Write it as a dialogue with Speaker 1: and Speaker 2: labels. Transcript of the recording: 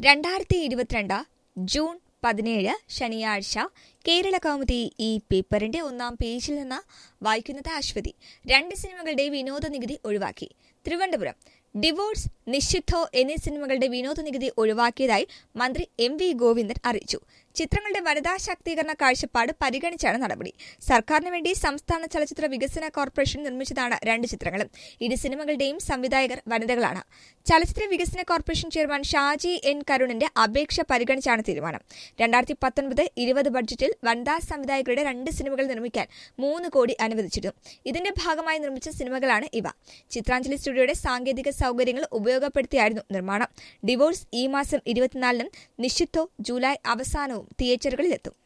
Speaker 1: 2022 June 17 ശനിയാഴ്ച കേരള കൗമുദി ഈ പേപ്പറിന്റെ ഒന്നാം പേജിൽ നിന്ന് വായിക്കുന്നത് അശ്വതി. 2 സിനിമകളുടെ വിനോദ നികുതി ഒഴിവാക്കി. തിരുവനന്തപുരം. ഡിവോഴ്സ്, നിഷിദ്ധോ എന്നീ സിനിമകളുടെ വിനോദ നികുതി ഒഴിവാക്കിയതായി മന്ത്രി MV ഗോവിന്ദൻ അറിയിച്ചു. ചിത്രങ്ങളുടെ വനിതാ ശാക്തീകരണ കാഴ്ചപ്പാട് പരിഗണിച്ചാണ് നടപടി. സർക്കാരിന് വേണ്ടി സംസ്ഥാന ചലച്ചിത്ര വികസന കോർപ്പറേഷൻ നിർമ്മിച്ചതാണ് 2 ചിത്രങ്ങളും. ഇരു സിനിമകളുടെയും സംവിധായകർ വനിതകളാണ്. ചലച്ചിത്ര വികസന കോർപ്പറേഷൻ ചെയർമാൻ ഷാജി N കരുണിന്റെ അപേക്ഷ പരിഗണിച്ചാണ് തീരുമാനം. 2019-20 ബഡ്ജറ്റിൽ വനിതാ സംവിധായകരുടെ 2 സിനിമകൾ നിർമ്മിക്കാൻ 3 കോടി അനുവദിച്ചിരുന്നു. ഇതിന്റെ ഭാഗമായി നിർമ്മിച്ച സിനിമകളാണ് ഇവ. ചിത്രാഞ്ജലി സ്റ്റുഡിയോയുടെ സാങ്കേതിക സൗകര്യങ്ങൾ ഉപയോഗപ്പെടുത്തിയായിരുന്നു നിർമ്മാണം. ഡിവോഴ്സ് ഈ മാസം 24-നും നിഷിദ്ധോ ജൂലൈ അവസാനവും തിയേറ്ററുകളിലെത്തും.